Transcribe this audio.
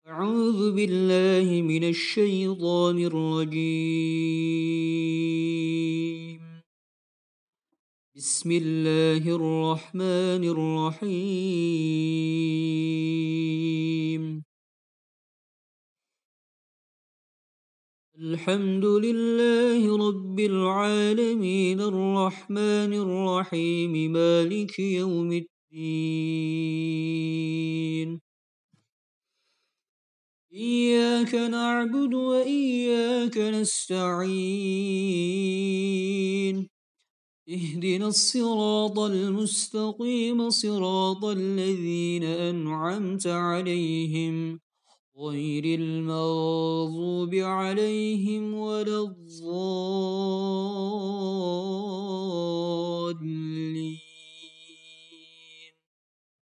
أعوذ بالله من الشيطان الرجيم. بسم الله الرحمن الرحيم. الحمد لله رب العالمين الرحمن الرحيم مالك يوم الدين. إياك نعبد وإياك نستعين. اهدنا الصراط المستقيم صراط الذين أنعمت عليهم غير المغضوب عليهم ولا الضالين.